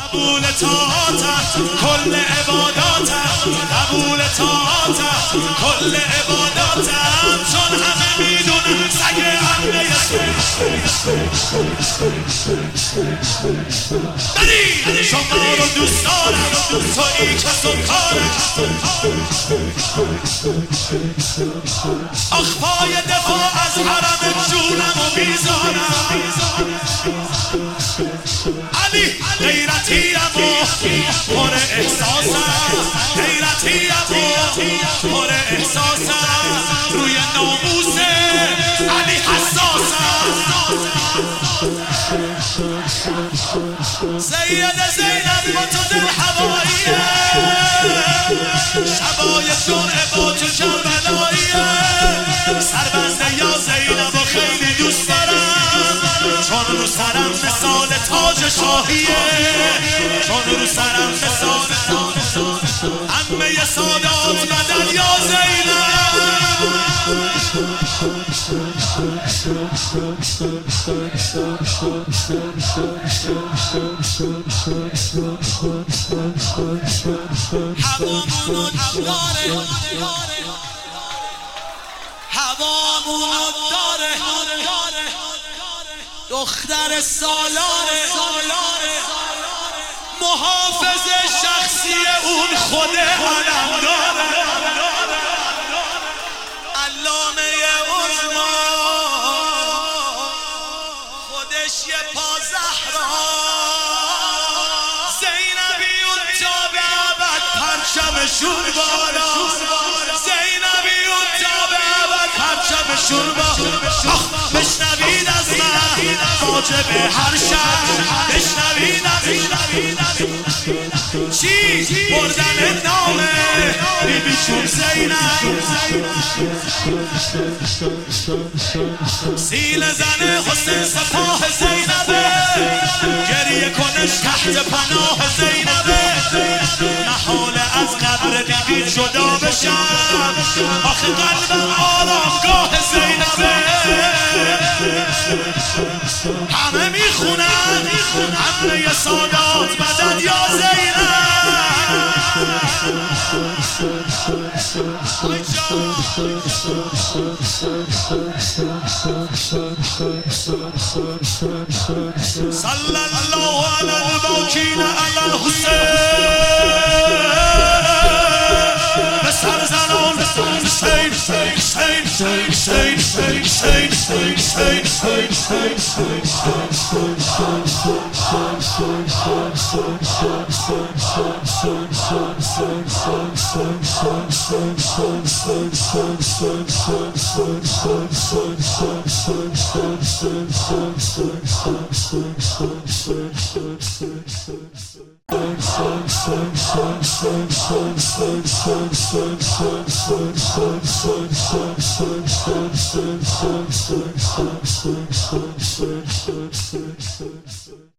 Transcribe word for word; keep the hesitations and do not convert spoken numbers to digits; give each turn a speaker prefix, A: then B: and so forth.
A: قبول طاعتت کل عباداتت، قبول طاعتت کل عباداتت، چون همه میدونن سگ عمه داری شما رو دوست دارم، تو ای کس و کارم، اخفای دفاع از حرم جونم و میزارم. علی غیرتیم و پر احساسم، غیرتیم و پر احساسم، روی ناموس علی حساسم. سید زینب با تو دل هواییه، شبای جرعه با تو کربلاییه، سربنده یا زینب و خیلی دوست دارم، چون رو سرم مثال تاج شاهیه، چون رو سرم مثال عمه سادات مدد یا زینب. هوامونو داره، هوامونو داره، دختر سالاره، محافظ شخصی اون خود علم داره، علامه عظما خودش یه پا زهرا، زینبیون تا به ابد پرچمشون بالا، زینبیون تا به ابد پرچمشون بالا. بشنوید از من واجب هر شب، بشنوید از چی بردن نامه بیبیشون زینب، سیل زن حسین سپاه زینبه، گریه کنش تحت پناه زینبه، نحاله از قبر بیبی جدا بشم، آخه قلبم آرامگاه زینبه. همه میخونن عمه سادات مدد یا زینب. صلی الله علی الباکین علی الحسین، به سر زنان حسین حسین حسین حسین حسین